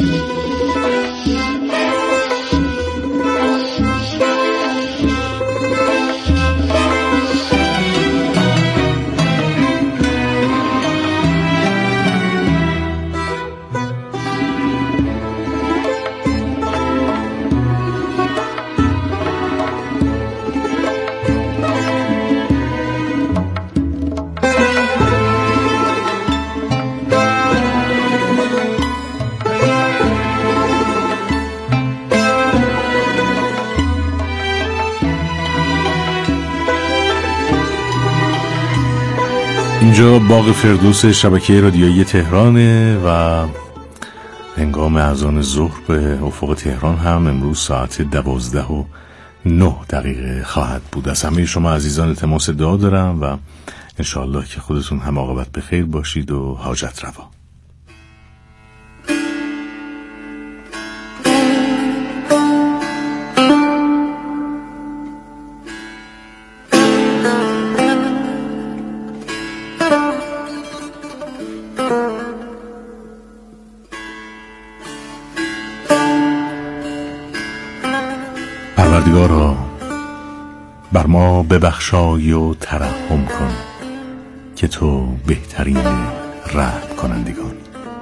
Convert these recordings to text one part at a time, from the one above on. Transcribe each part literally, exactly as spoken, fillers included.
اینجا باغ فردوس شبکه رادیویی تهرانه و هنگام اذان ظهر به افق تهران هم امروز ساعت دوازده و نه دقیقه خواهد بود. از همه شما عزیزان التماس دعا دارم و انشاءالله که خودتون هم عاقبت به خیر باشید و حاجت روا. پروردگارا بر ما ببخشای و ترحم کن که تو بهترین رحم کنندگان.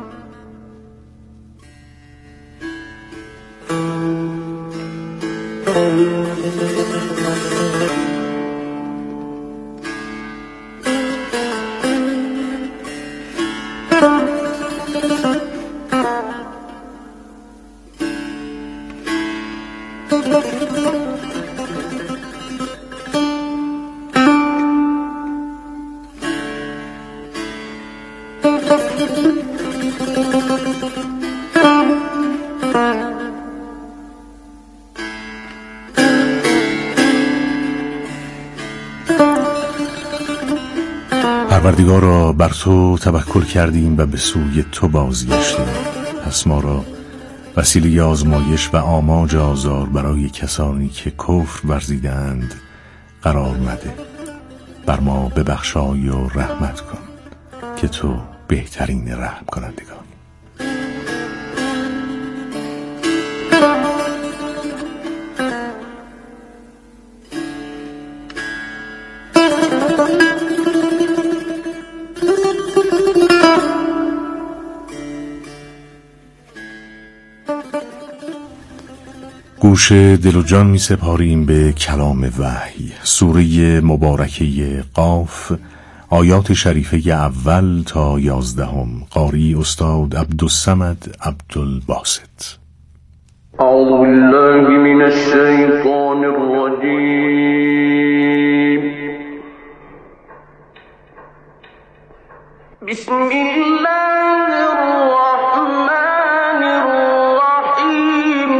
پروردگارا بر تو توکل کردیم و به سوی تو بازگشتیم، پس ما را وسیله آزمایش و آماج آزار برای کسانی که کفر ورزیدند قرار مده. بر ما ببخشای و رحمت کن که تو بهترین رحم کنندگان. گوش دل و جان می سپاریم به کلام وحی، سوره مبارکه قاف، آیات شریفه اول تا یازدهم. قاری استاد عبدالصمد عبدالباسط. اعوذ بالله من الشیطان الرجیم. بسم الله الرحمن الرحیم.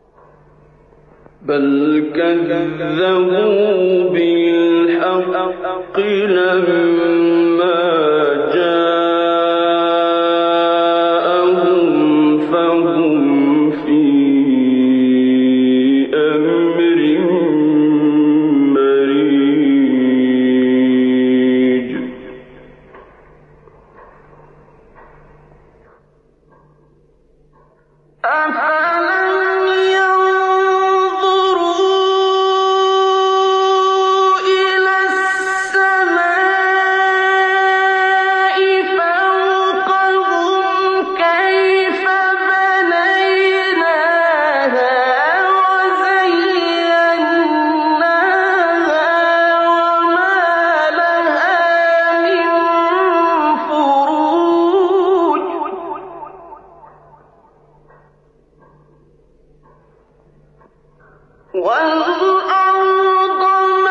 بل كذبوا بالحق بالحق لما جاءهم فهم في أمر مريج أفلم ينظروا إلى السماء فوقهم كيف بنيناها وزيناها وما لها من فروج والأرض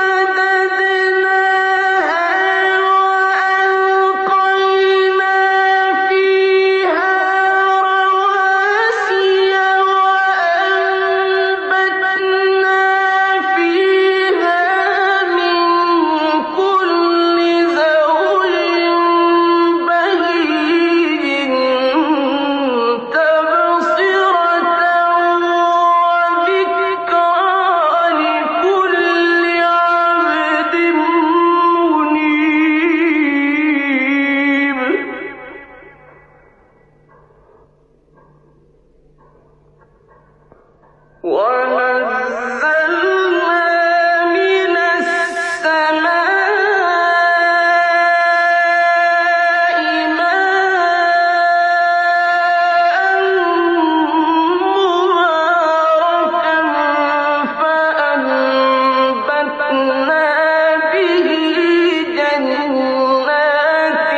مددناها وألقينا فيها رواسي وأنبتنا فيها من كل زوج بهيج تبصرة وذكرى لكل عبد منيب ونزلنا من السماء ماء مباركا فأنبتنا به جنات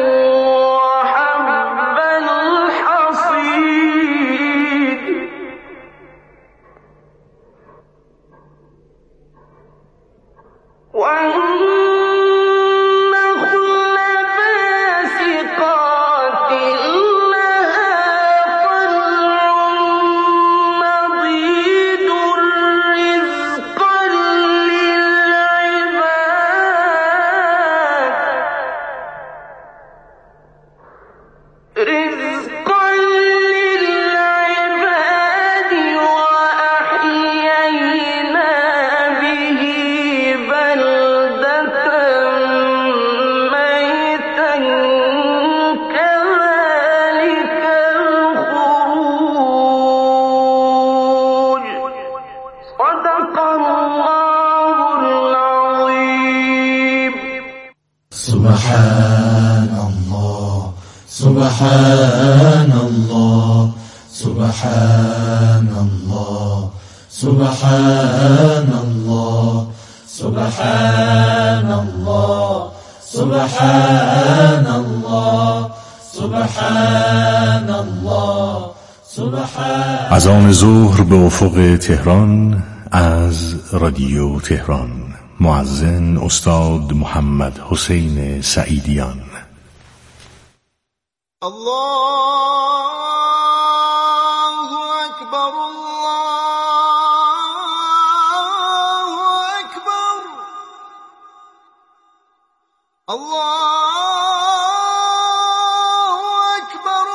وحب الحصيد والنخل باسقات لها طلع نضيد رزقا للعباد رزقا للعباد وأحيينا به بلدة ميتا كذلك الخروج صدق الله العظيم. سبحان الله سبحان الله سبحان الله سبحان الله سبحان الله سبحان الله سبحان الله سبحان. از آن ظهر به افق تهران از رادیو تهران. مؤذن استاد محمد حسین سعیدیان. الله أكبر الله أكبر الله أكبر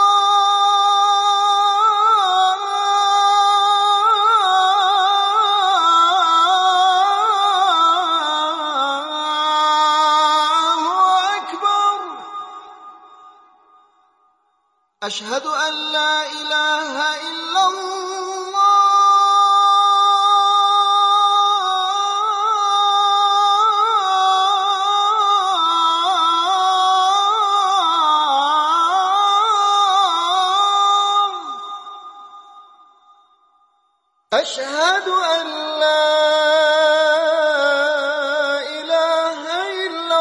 الله أكبر. أشهد أن لا إله إلا الله. أشهد أن لا إله إلا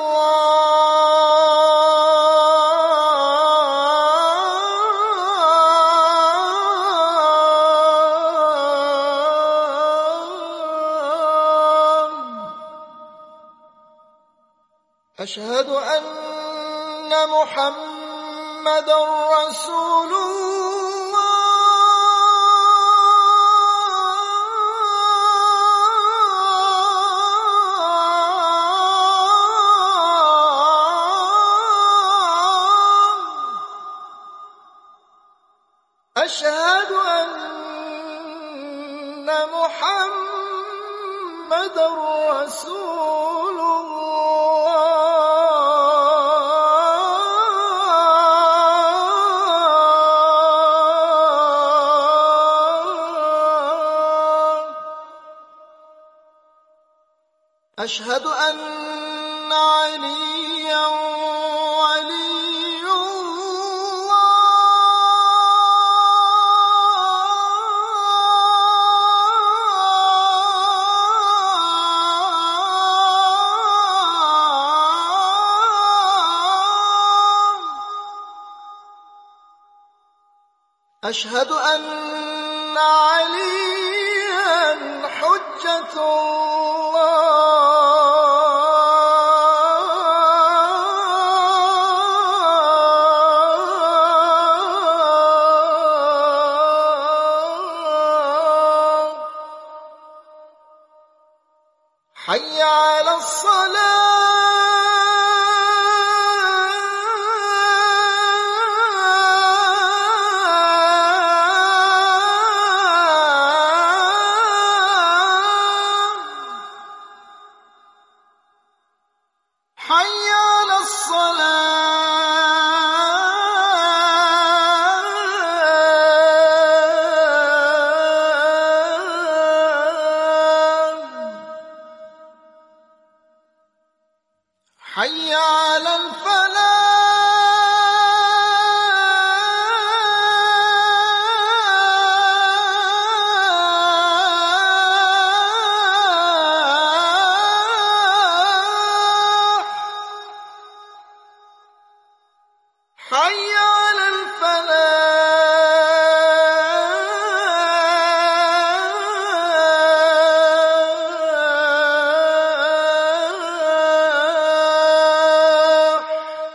الله. أشهد أن محمدا رسول الله. أشهد أن محمدًا رسول الله. أشهد أن عليًّا ولي الله. أشهد أن عليًّا حجة الله. حي على الصلاة. حي على الصلاة. حي على الفلاح. حي على الفلاح.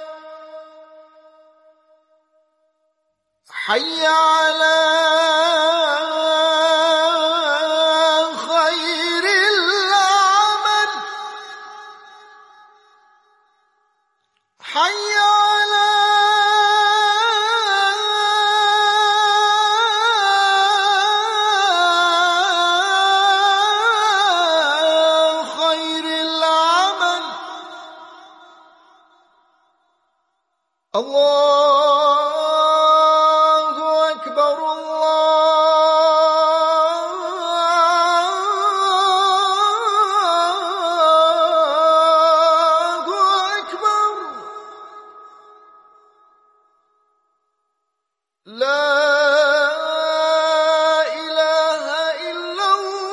حي على خير العمل. حي على خير العمل. الله أكبر الله أكبر. لا إله إلا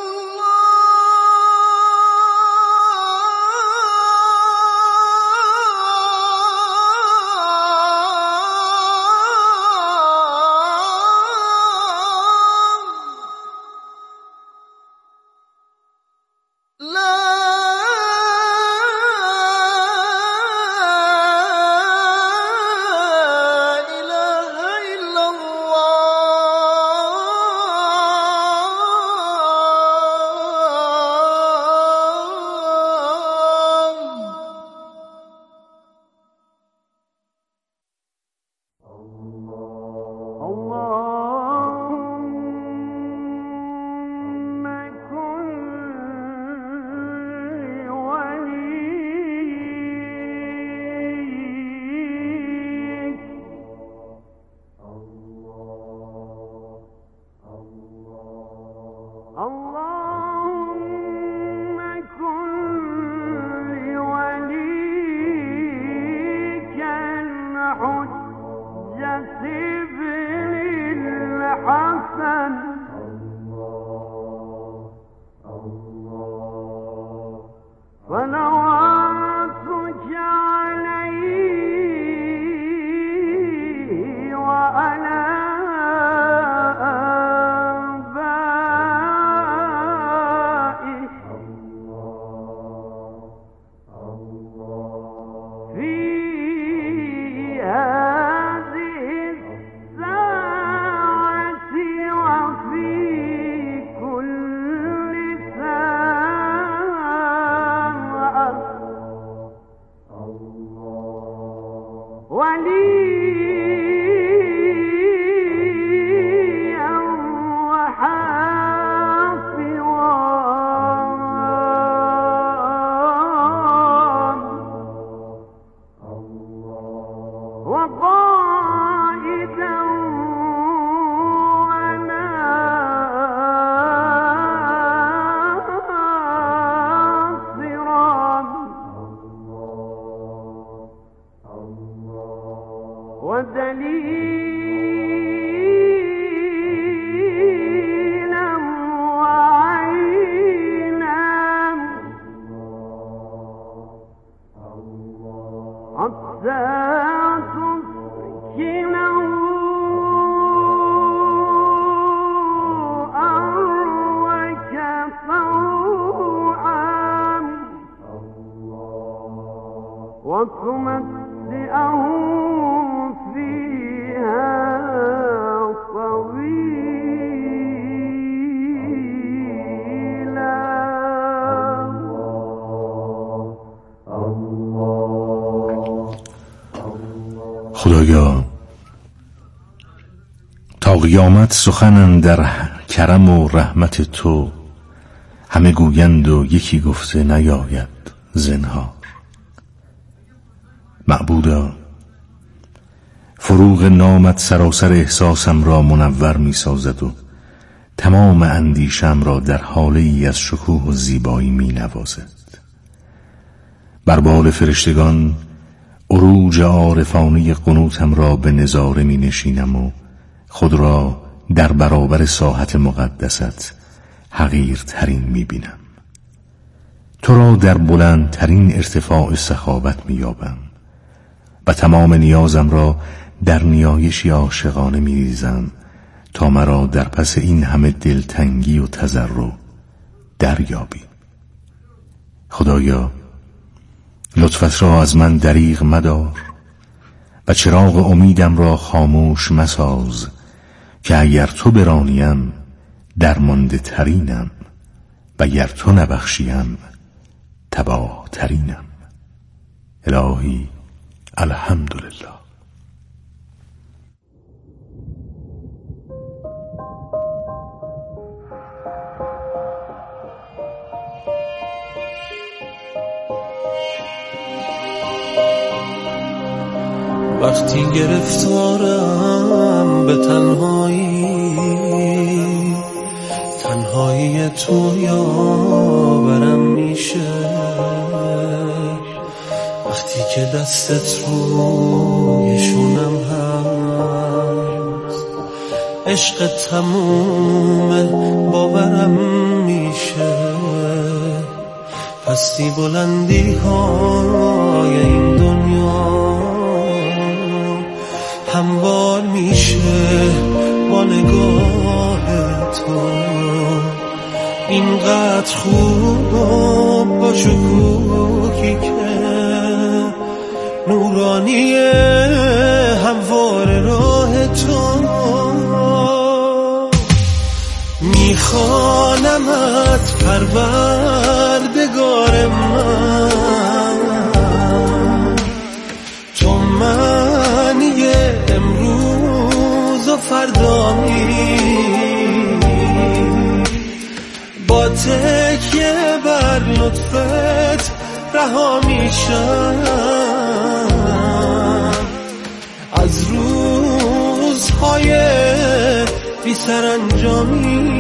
الله. لا إله إلا صلواتك عليه وعلى آبائه في هذه الساعة وفي كل ساعة ولي و دلیلم و عینم حتی تسکنه أروك طوعا وتمتعه فيها طويلا. خدایا تا قیامت سخنم در کرم و رحمت تو، همه گویند و یکی گفته نیاید زنهار. معبودا فروغ نامت سراسر احساسم را منور می سازد و تمام اندیشم را در حاله ای از شکوه و زیبایی می نوازد. بر بال فرشتگان عروج عارفانه قنوتم را به نظاره می نشینم و خود را در برابر ساحت مقدست حقیرترین می بینم. تو را در بلندترین ارتفاع سخاوت می یابم و تمام نیازم را در نیایشی عاشقانه می ریزم تا مرا در پس این همه دلتنگی و تضرع دریابی. خدایا لطفت را از من دریغ مدار و چراغ امیدم را خاموش مساز که اگر تو برانیم درمانده ترینم و اگر تو نبخشیم تباه ترینم. الهی الحمدلله. وقتی گرفتارم به تنهایی، تنهایی تو یاورم میشه. وقتی که دستت روی شونم هست، عشق تموم باورم میشه. پستی بلندی های این دنیا هموار میشه با نگاه تو. اینقدر خوب و با شکوکی که نورانیه هموار راه تو. میخوانمت پروردگار من، تو معنی امروز و فردایی. با تکیه بر لطفت رها میشم از روزهای بی سرانجامی.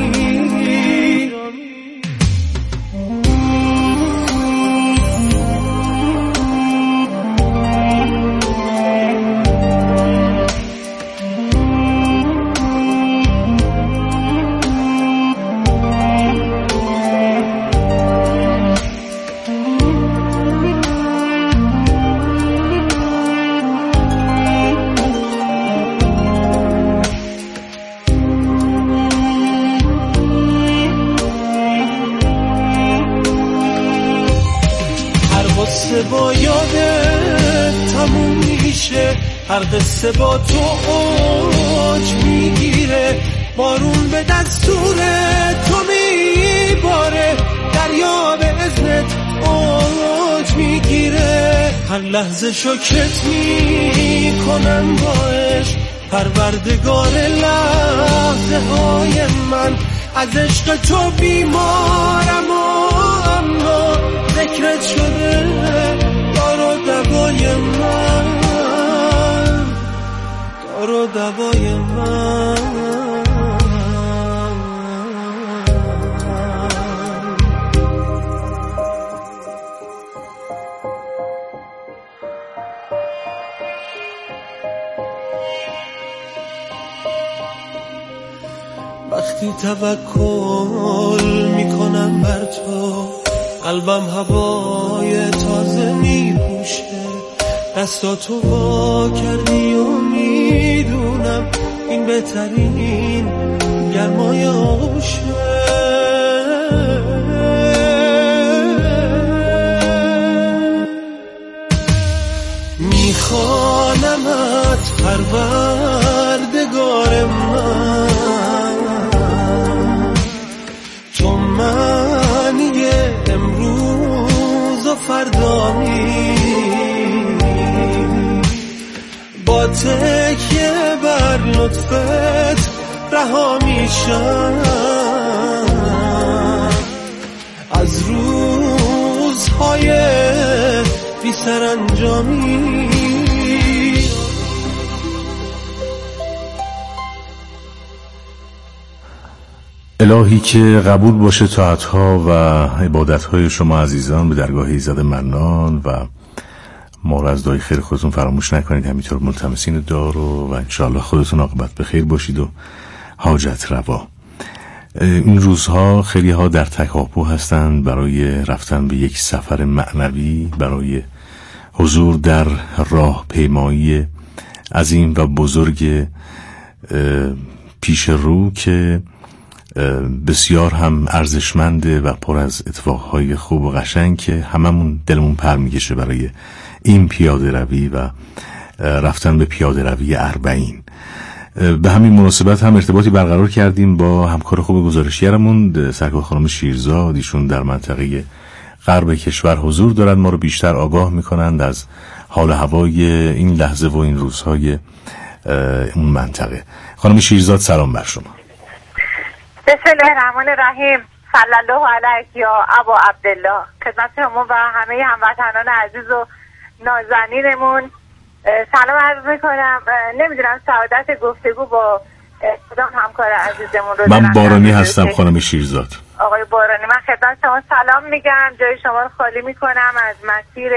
با یادت تموم میشه، هر قصه با تو اوج میگیره. بارون به دستور تو میباره، دریا به اذنت اوج میگیره. هر لحظه شکرت میکنم با عشق، پروردگار لحظه های من. از عشق تو بیمارم و اما ذکرت شده دار و دوای من، دار و دوای من. وقتی توکل میکنم بر تو، قلبم هوای تازه میپوشه، دستاتو وا کردی و میدونم این بهترین گرمای آغوشه. میخوانمت پروردگار من، تو معنی امروز و فردامی، با تکیه بر لطفت رها میشم از روزهای بی سرانجامی. الهی که قبول باشه طاعت‌ها و عبادت‌های شما عزیزان به درگاه ایزد منان و ما را از دعای خیر خودتون فراموش نکنید. همینطور ملتمسین دعا رو و انشاءالله خودتون عاقبت به خیر باشید و حاجت روا. این روزها خیلی ها در تکاپو هستند برای رفتن به یک سفر معنوی، برای حضور در راه پیمایی عظیم و بزرگ پیش رو که بسیار هم ارزشمنده و پر از اتفاقهای خوب و قشنگ که هممون دلمون پر میکشه برای این پیاده روی و رفتن به پیاده روی اربعین. به همین مناسبت هم ارتباطی برقرار کردیم با همکار خوب گزارشگرمون سرکار خانم شیرزاد. ایشون در منطقه غرب کشور حضور دارند، ما رو بیشتر آگاه میکنند از حال هوای این لحظه و این روزهای اون منطقه. خانم شیرزاد سلام بر شما. بسم الله الرحمن الرحیم. صلی الله علیک یا ابا عبدالله. خدمت شما و همه هموطنان عزیز و نازنینمون سلام عرض میکنم. نمیدونم سعادت گفتگو با کدام همکار عزیزمون رو من بارانی هستم خانم شیرزاد. آقای بارانی، من خدمت شما سلام میگم، جای شما رو خالی میکنم از مسیر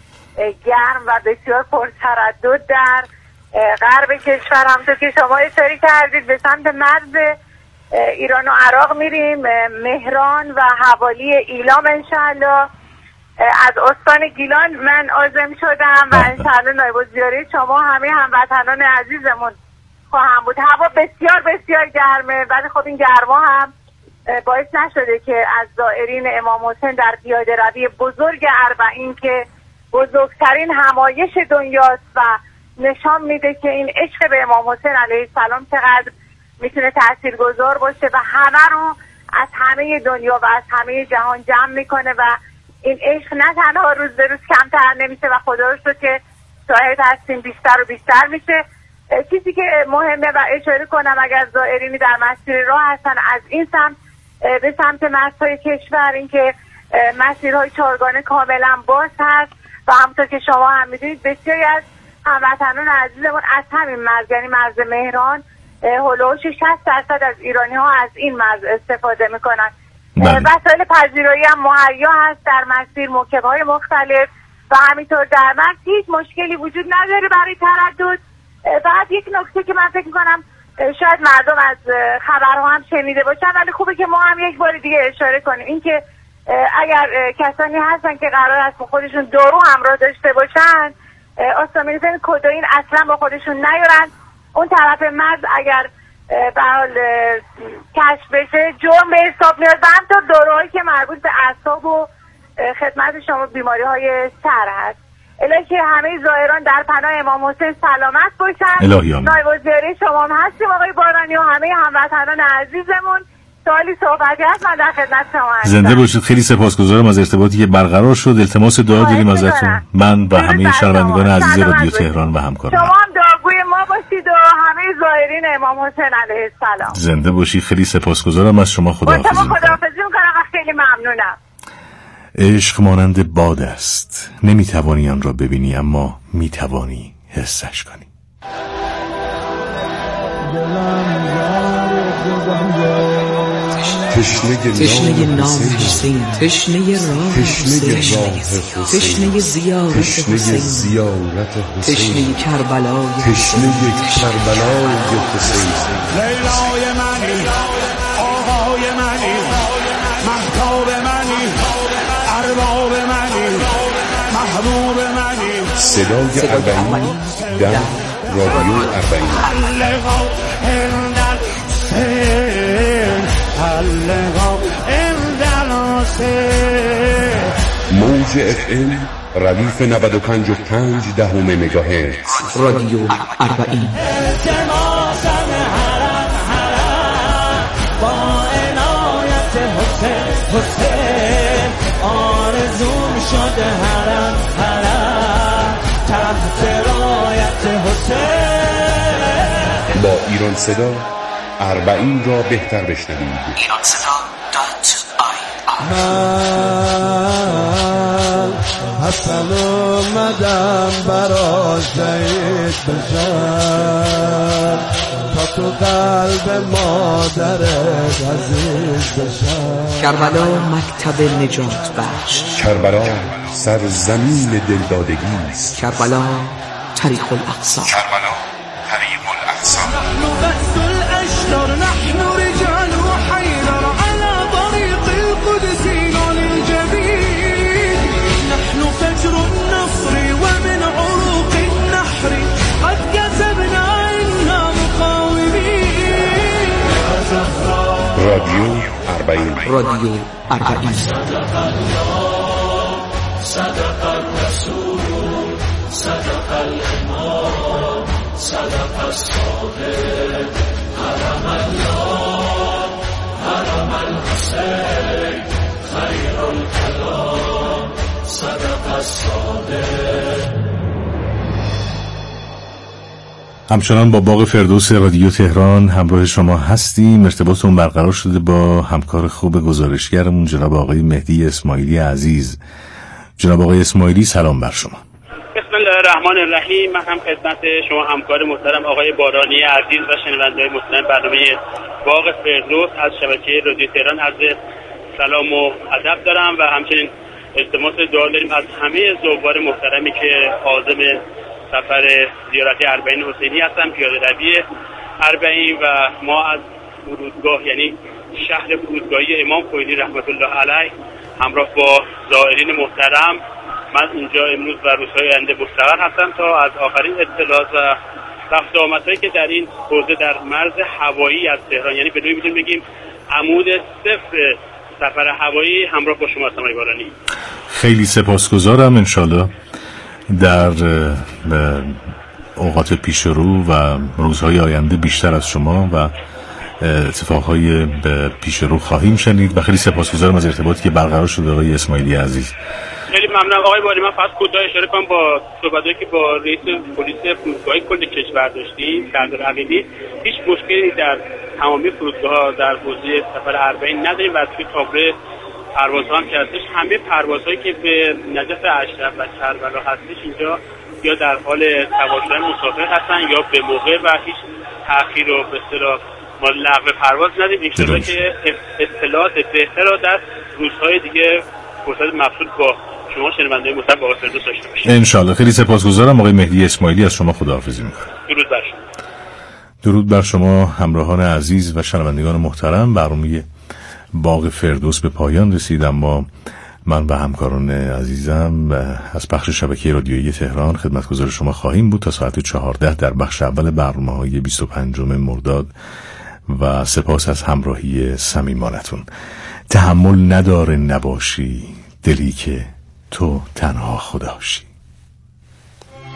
گرم و بسیار پرتردد در غرب کشور. همونطور که شما اشاره کردید به سمت مرز ایران و عراق میریم، مهران و حوالی ایلام انشاءالله. از استان گیلان من عازم شدم و انشاءالله نایب الزیاره شما همه هموطنان عزیزمون خواهم بود. هوا بسیار بسیار گرمه، ولی خب این گرما هم باعث نشده که از زائرین امام حسین در پیاده روی بزرگ اربعین که بزرگترین همایش دنیاست و نشان میده که این عشق به امام حسین علیه السلام چقدر میتونه تاثیرگذار باشه و همه رو از همه دنیا و از همه جهان جمع میکنه و این عشق نه تنها روز به روز کمتر نمیشه و خدا رو شکر که شاهد هستیم بیشتر و بیشتر میشه. چیزی که مهمه و اشاره کنم اگر زائرینی در مسیر راه هستن از این سمت به سمت مرزهای کشور، این که مسیرهای چهارگانه کاملا باز هست و همونطور که شما هم میدونید بسیاری از هموطنان عزیزمون از همین مرز یعنی مرز مهران هلوش شصت درصد از ایرانی ها از این مرز استفاده میکنن. وسایل پذیرایی هم مهیا هست در مسیر، موکب‌های مختلف و همینطور در مرز هیچ مشکلی وجود نداره برای تردد. فقط یک نکته که من فکر میکنم شاید مردم از خبرها هم شنیده باشن ولی خوبه که ما هم یک بار دیگه اشاره کنیم، این که اگر کسانی هستن که قرار است با خودشون دارو همراه داشته باشن آستامینوفن کدوئین اصلا با خودشون نیارن. اون طرف مرز اگر به حال کشف بشه جرم به حساب میاد و همطور داروهایی که مربوط به اعصاب و خدمت شما بیماری های سر هست. الهی که همه زائران در پناه امام حسین سلامت باشن. نایب الزیاره شما هم هستیم آقای بارانی و همه هموطنان عزیزمون. سوالی صحبتی هست من در خدمت شما هستم. زنده باشید. خیلی سپاسگزارم از ارتباطی که برقرار شد. التماس دعا داریم ازتون، من و همه شنوندگان عزیز رادیو تهران و همکاران. شما هم دعاگوی ما باشید و همه زائرین امام حسین علیه السلام. زنده باشید. خیلی سپاسگزارم از شما. خداحافظی می‌کنم. خداحافظی می‌کنم و خیلی ممنونم. عشق مانند باد است، نمیتوانی آن را ببینی اما میتوانی حسش کنی. تشنه نام حسین، تشنه راه حسین، تشنه زیارت حسین، تشنه کربلای تشنه کربلای حسین. لیلای منی صدای اربعین در رادیو اربعین. موج اف ام ردیف نود و پنج و پنج دهم مگاهرتز. رادیو اربعین. حسین آرزوم شده هرم هرم تحت رایت حسین. با ایران صدا اربعین را بهتر بشنوید. ایران صدا دات آی آر. من حسن اومدم برا شهید بشم تا تو قلب مادرت عزیز بشم. کربلا مکتب نجات بخش. کربلا سرزمین دلدادگی است. کربلا طریق الاقصی. کربلا طریق الاقصی. نحن بأس الأشجار نحن رجال حيدر على طريق القدس للجبين. نحن فجر النصر ومن عروق النحر قد كسبنا إنا مقاومين. رادیو اربعین. رادیو اربعین. صدق الله صدق الرسول صدق الإمام صدق الصادق حرم الله حرم الحسين خير الكلام صدق الصادق. همچنان با باغ فردوس رادیو تهران همراه شما هستیم. ارتباطمون برقرار شده با همکار خوب گزارشگرمون جناب آقای مهدی اسماعیلی عزیز. جناب آقای اسماعیلی سلام بر شما. بسم الله الرحمن الرحیم. من هم خدمت شما همکار محترم آقای بارانی عزیز و شنونده‌های محترم برنامه باغ فردوس از شبکه رادیو تهران عرض سلام و ادب دارم و همچنین التماس دعا داریم از همه زوار محترمی که عازم سفر زیارت اربعین حسینی هستم، پیاده روی اربعین و ما از فرودگاه یعنی شهر فرودگاهی امام خمینی رحمت الله علیه همراه با زائرین محترم من اینجا امروز و روزهای آینده مستقر هستم تا از آخرین اطلاعات و رفت و آمدهایی که در این حوزه در مرز هوایی از تهران، یعنی به نوعی میتونیم بگیم عمود صفر سفر هوایی، همراه با شما هستم آقای بارانی. خیلی سپاسگزارم. انشالله در اوقات پیش رو و روزهای آینده بیشتر از شما و اتفاقهای پیش رو خواهیم شنید و خیلی سپاسگزارم از ارتباطی که برقرار شده آقای اسماعیلی عزیز. خیلی ممنونم آقای باری. من فقط کوتاه اشاره کنم با صحبتایی که با رئیس پلیس فرودگاه کل کشور داشتیم سردار عقیلی، هیچ مشکلی در تمامی فرودگاه‌ها در حوزه سفر اربعین نداریم و توی تابلو پروازها هم که هستش همه پروازهایی که به نجف اشرف و کربلا هستش اینجا یا در حال سوار شدن مسافر هستن یا به موقع و هیچ تأخیر و به اصطلاح ما لغو پرواز نداریم. ان شاءالله که اطلاعات بهتر را در روزهای دیگه فرصت مبسوط با شما شنونده‌های محترم با فردوس داشته باشیم ان شاءالله. خیلی سپاسگزارم آقای مهدی اسماعیلی، از شما خداحافظی می‌کنم. درود بر شما. درود بر شما همراهان عزیز و شنوندگان محترم. برنامه باغ فردوس به پایان رسید، اما من و همکاران عزیزم از بخش شبکه رادیویی تهران خدمتگزار شما خواهیم بود تا ساعت چهارده در بخش اول برنامه‌های بیست و پنجم مرداد و سپاس از همراهی صمیمانتون. تحمل نداره نباشی دلی که تو تنها خداشی.